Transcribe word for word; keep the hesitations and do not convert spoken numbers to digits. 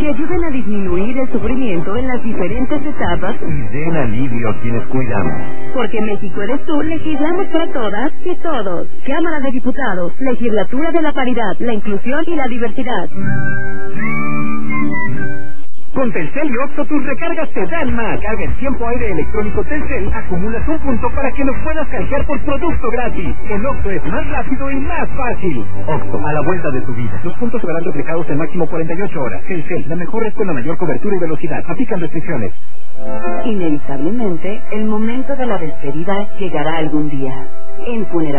que ayuden a disminuir el sufrimiento en las diferentes etapas y den alivio a quienes cuidamos. Porque México eres tú, legislamos para todas y todos. Cámara de Diputados, Legislatura de la Paridad, la Inclusión y la Diversidad. Con Telcel y Oxxo tus recargas te dan más. Carga en tiempo aire electrónico Telcel, acumulas un punto para que los puedas canjear por producto gratis. En Oxxo es más rápido y más fácil. Oxxo, a la vuelta de tu vida. Los puntos se verán replicados en máximo cuarenta y ocho horas. Telcel, la mejor red con la mayor cobertura y velocidad. Aplican restricciones. Inevitablemente, el momento de la despedida llegará algún día. En Funeral